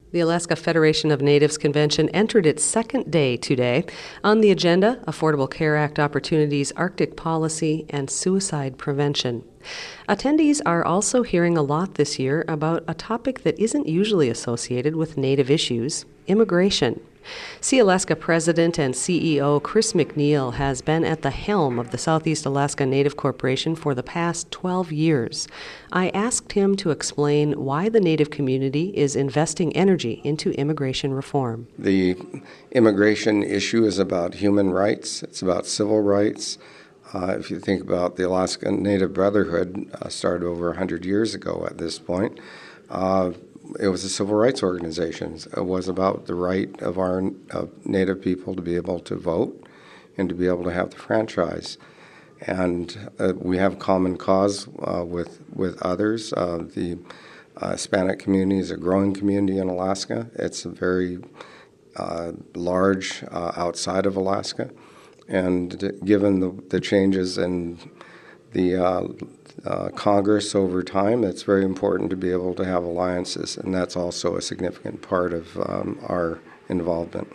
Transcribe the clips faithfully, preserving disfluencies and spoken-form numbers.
The Alaska Federation of Natives Convention entered its second day today. On the agenda, Affordable Care Act opportunities, Arctic policy, and suicide prevention. Attendees are also hearing a lot this year about a topic that isn't usually associated with Native issues: immigration. Sea Alaska President and C E O Chris McNeil has been at the helm of the Southeast Alaska Native Corporation for the past twelve years. I asked him to explain why the Native community is investing energy into immigration reform. The immigration issue is about human rights. It's about civil rights. Uh, if you think about the Alaska Native Brotherhood, uh, started over one hundred years ago at this point, uh, it was a civil rights organization. It was about the right of our uh, Native people to be able to vote and to be able to have the franchise. And uh, we have common cause uh, with, with others. Uh, the uh, Hispanic community is a growing community in Alaska. It's a very uh, large uh, outside of Alaska. And given the, the changes in the uh, uh, Congress over time, it's very important to be able to have alliances, and that's also a significant part of um, our involvement.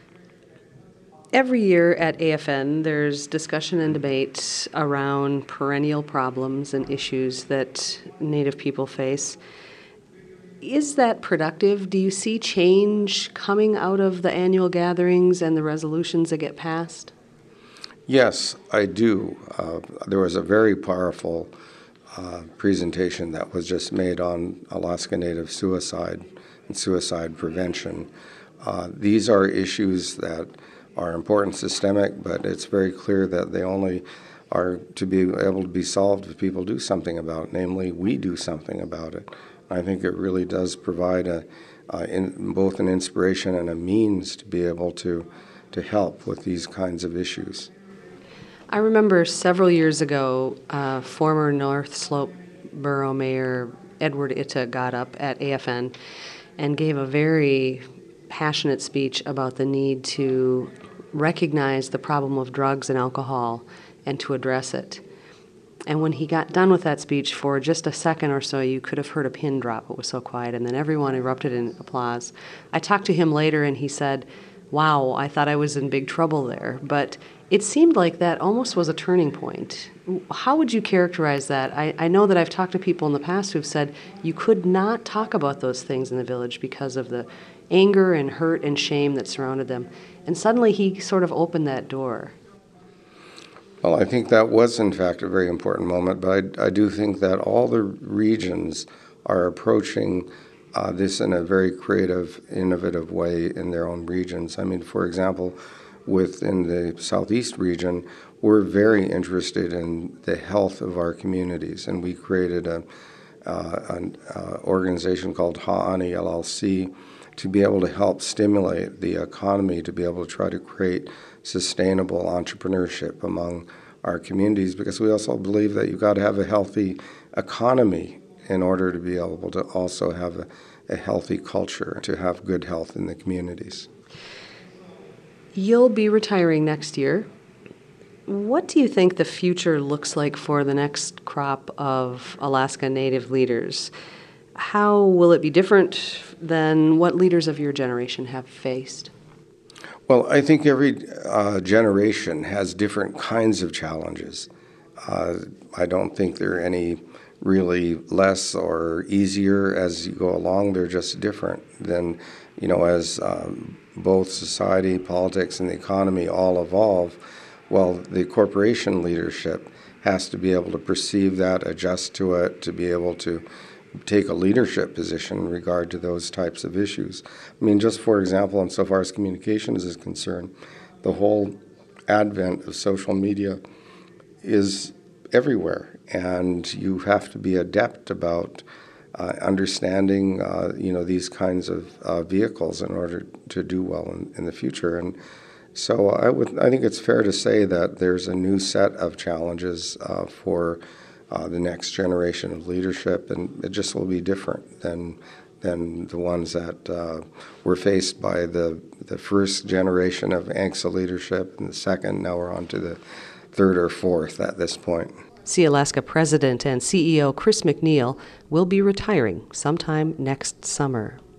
Every year at A F N, there's discussion and debate around perennial problems and issues that Native people face. Is that productive? Do you see change coming out of the annual gatherings and the resolutions that get passed? Yes, I do. Uh, there was a very powerful uh, presentation that was just made on Alaska Native suicide and suicide prevention. Uh, these are issues that are important systemic, but it's very clear that they only are to be able to be solved if people do something about it, namely we do something about it. I think it really does provide a, uh, in, both an inspiration and a means to be able to, to help with these kinds of issues. I remember several years ago, uh, former North Slope Borough Mayor Edward Itta got up at A F N and gave a very passionate speech about the need to recognize the problem of drugs and alcohol and to address it. And when he got done with that speech, for just a second or so, you could have heard a pin drop. It was so quiet, and then everyone erupted in applause. I talked to him later, and he said, "Wow, I thought I was in big trouble there." But it seemed like that almost was a turning point. How would you characterize that? I, I know that I've talked to people in the past who've said you could not talk about those things in the village because of the anger and hurt and shame that surrounded them. And suddenly he sort of opened that door. Well, I think that was, in fact, a very important moment, but I, I do think that all the regions are approaching uh, this in a very creative, innovative way in their own regions. I mean, for example, within the Southeast region, we're very interested in the health of our communities, and we created a, uh, an uh, organization called Ha'ani L L C to be able to help stimulate the economy, to be able to try to create sustainable entrepreneurship among our communities, because we also believe that you've got to have a healthy economy in order to be able to also have a, a healthy culture, to have good health in the communities. You'll be retiring next year. What do you think the future looks like for the next crop of Alaska Native leaders? How will it be different than what leaders of your generation have faced? Well, I think every uh, generation has different kinds of challenges. Uh, I don't think there are any really less or easier as you go along. They're just different than, you know, as um, both society, politics, and the economy all evolve. Well, the corporation leadership has to be able to perceive that, adjust to it, to be able to take a leadership position in regard to those types of issues. I mean, just for example, insofar as communications is concerned, the whole advent of social media is everywhere, and you have to be adept about uh, understanding, uh, you know, these kinds of uh, vehicles in order to do well in, in the future. And so I would, I think it's fair to say that there's a new set of challenges uh, for uh, the next generation of leadership, and it just will be different than than the ones that uh, were faced by the the first generation of A N C S A leadership, and the second. Now we're on to the third or fourth at this point. Sea Alaska President and C E O Chris McNeil will be retiring sometime next summer.